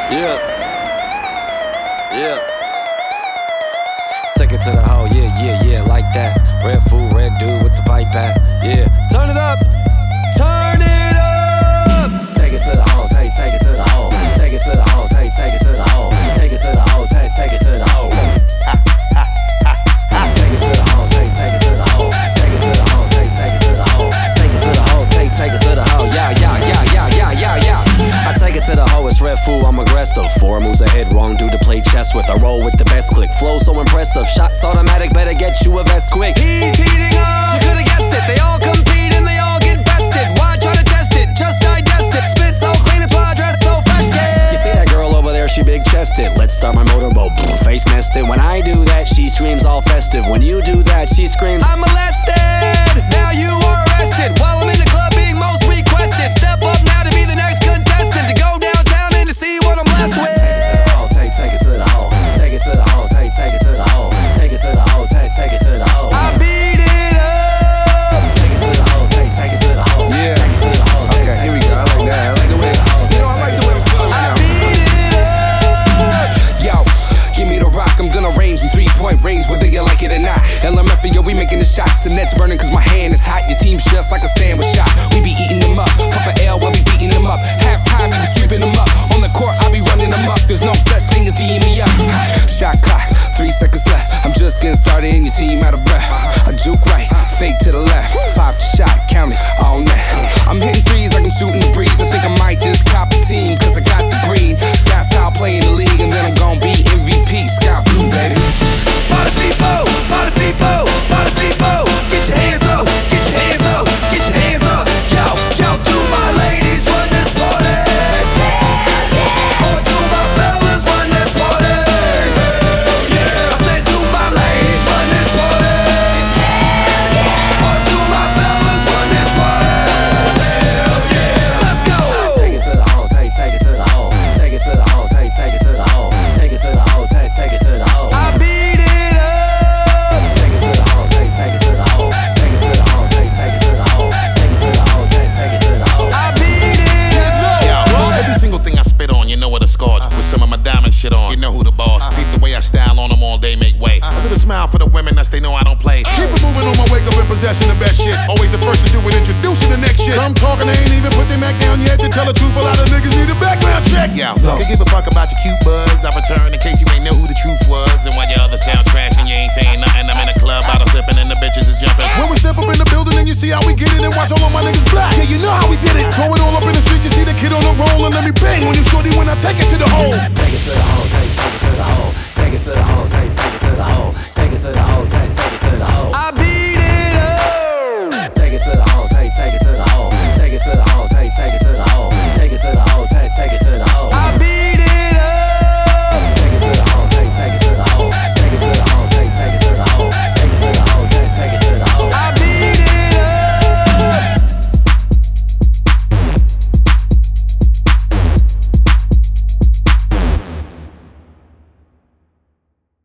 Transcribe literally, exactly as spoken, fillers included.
Yeah. Yeah. Take it to the hole, yeah, yeah, yeah, like that. Red fool, red dude with the pipe back. Yeah. Turn it up. Turn it up. Take it to the hole, take, take it to the hole. Take it to the hole, take, take it to the hole. Take it to the hole, take, take it to the hole. Ha, ha, ha, ha. Take it to the hole, take, take it to the hole. Take it to the hole, take, take it to the hole. Take it to the hole, take, take it to the hole. Yeah, yeah, yeah, yeah, yeah, yeah, yeah. I take it to the hole, it's red fool, I'm aggressive. Four moves ahead, wrong dude to play chess with. I roll with the best click, flow so impressive. Shots automatic, better get you a vest quick. He's heating up, you could've guessed it. They all compete and they all get bested. Why try to test it? Just digest it. Spit so clean, it's why I dress so fresh, kid. You see that girl over there, she big chested. Let's start my motorboat, face nested. When I do that, she screams all festive. When you do that, she screams, I'm molested. Now you are arrested. While I'm in the club being most requested. Step up now to be the next contestant. To go downtown and to see what I'm blessed with. Take it to the hole, take it to the hole, take, take it to the hole, take it to the hole, take, take it to the hole. I beat it up. Take it to the hole, take, take it to the hole. Yeah. Take it to the hole. Okay, here we go. I like that. I like the way. You know, I like the way I'm feeling right now. I beat it up. Yo, give me the rock. I'm gonna range in three-point range, whether you like it or not. L M F and yo, we making the shots. The net's burning 'cause my hand is hot. Your team's just like a sandwich shop. We be eating them up. Puff a L while we beating them up. Halftime, we be sweeping them up. On the court, I be running them up. There's no such thing as D'ing me up. Shot clock, three seconds left. I'm just getting started and your team out of breath. I juke right, fake to the left. Pop the shot, count it all night. I'm hitting threes like I'm shooting the breeze. I think I might just cop a team 'cause I got the green. That's how I play in the league, and then I'm gonna be M V P. Sky Blue, baby. Party people, party people, party people. Get your hands up, get your hands up, get your hands up. Yo, yo, to my ladies, run this party. Or to my fellas, run this party. I said to my ladies, run this party. Or to my fellas, run this party. Let's go. Take it to the hole, take, take it to the hole. Take it to the hole, take, take it to the hole. Take it to the hole, take, take it to the hole. I beat it up. Take it to the hole, take, take it to the hole. Take it to the hole, take, take it to the hole. Take it to the hole, take, take it to the hole. I beat it up. Yo, every single thing I spit on, you know what the scars. With some of my diamond shit on, you know who the boss. Beat the way I style on them all day, make way. A little smile for the women, that's they know I don't play. Keep it moving on my wake up in possession of best shit. Always the first to do it, introducing the next shit. Some talking, they ain't even put their Mac down yet. To tell the truth, a lot of niggas need a background check. Yo, no. Could give a fuck about your cute buzz. I return in case you ain't know who the truth was. And while your other sound trash and you ain't saying nothing, I'm in a club, bottle sipping and the bitches is jumping. When we step up in the building and you see how we get it, and watch all of my niggas black. Yeah, you know how we did it. Throw it all up in the street, you see the kid on the roll, and let me bang when you shorty when I take it to the hole. Take it to the hole, take, take it to the hole. Take it to the hole, take, take it to the hole. Take it to the